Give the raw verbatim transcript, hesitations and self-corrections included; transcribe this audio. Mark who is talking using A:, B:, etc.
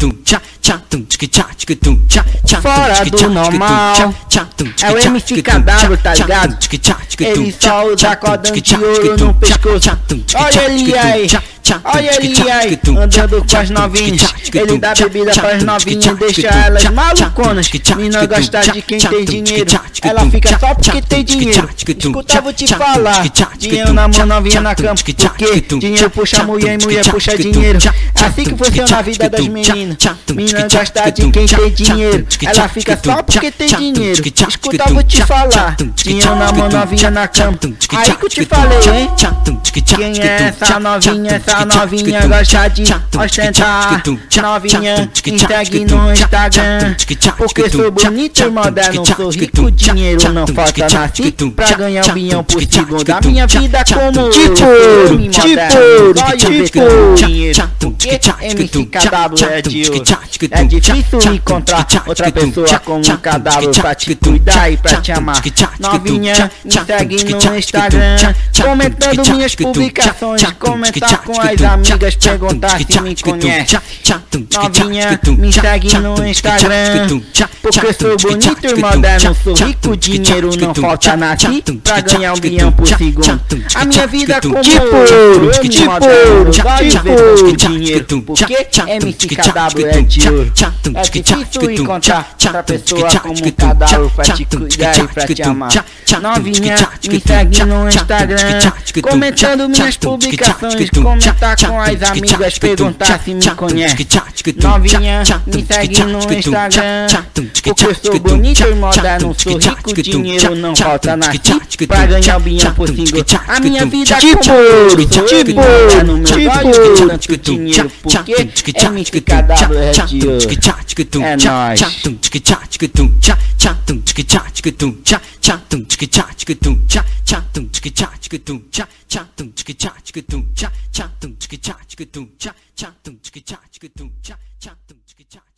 A: Fora do normal, é o M C K W, tá ligado? Ele só usa cordão de ouro no pescoço. Olha ele aí, olha ele aí, andando com as novinhas. Ele dá bebida pras novinhas, deixa elas maluconas. Mina gosta de quem tem dinheiro, ela fica só porque tem dinheiro. Escuta, vou te falar, dinheiro na mão, novinha na cama. Porque dinheiro puxa mulher e mulher puxa dinheiro. É assim que funciona a vida das meninas. Mina gosta de quem tem dinheiro, ela fica só porque tem dinheiro. Escuta, vou te falar, dinheiro na mão, novinha na cama. Aí que eu te falei, hein? Quem é essa novinha? Essa novinha gosta de ostentar. Novinha me segue no Instagram, porque sou bonito e moderno, sou rico, dinheiro não falta. Nasci pra ganhar um bilhão por segundo. A minha vida como tipo, tipo, tipo dinheiro, porque M C K W é de ouro. É difícil encontrar outra pessoa como um K W pra te cuidar e pra te amar. Novinha me segue no Instagram, comentando minhas publicações, comentar com as amigas, perguntar se me conhece. Novinha me segue no Instagram, porque sou bonito e moderno, sou rico, dinheiro não falta. Nasci pra ganhar um bilhão por segundo. A minha vida como ouro, eu me moderno, gosto de dinheiro, porque M C K W é de ouro. É difícil encontrar outra pessoa como um K W pra te cuidar e pra te amar. Novinha me segue no Instagram, comentando minhas publicações, comentar com as amigas, perguntar se me conhece. Novinha me segue no Instagram, porque eu sou bonito e moderno, sou rico, dinheiro não falta. Nasci pra ganhar um bilhão por single. A minha vida como ouro, tipo ouro, meu gosto tanto dinheiro, porque M C K W é de ouro. É nóis. Cha